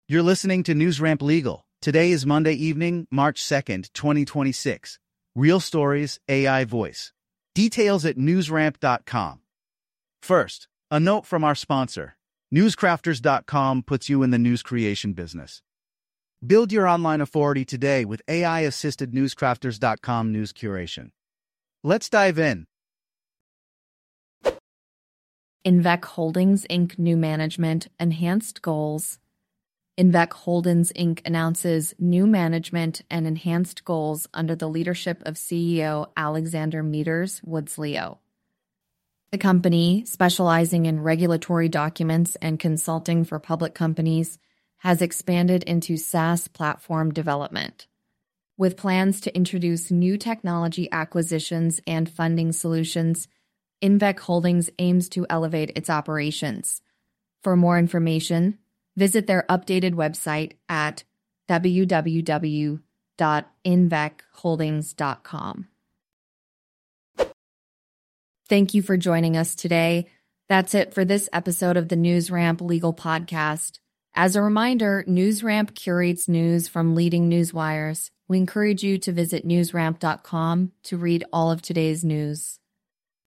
You're listening to NewsRamp Legal. Today is Monday evening, March 2nd, 2026. Real stories, AI voice. Details at newsramp.com. First, a note from our sponsor. Newscrafters.com puts you in the news creation business. Build your online authority today with AI-assisted Newscrafters.com news curation. Let's dive in. Invec Holdings, Inc. New management, enhanced goals. Invec Holdings, Inc. announces new management and enhanced goals under the leadership of CEO Alexander Meters Woods-Leo. The company, specializing in regulatory documents and consulting for public companies, has expanded into SaaS platform development. With plans to introduce new technology acquisitions and funding solutions, Invec Holdings aims to elevate its operations. For more information, visit their updated website at www.invecholdings.com. Thank you for joining us today. That's it for this episode of the NewsRamp Legal Podcast. As a reminder, NewsRamp curates news from leading news wires. We encourage you to visit newsramp.com to read all of today's news.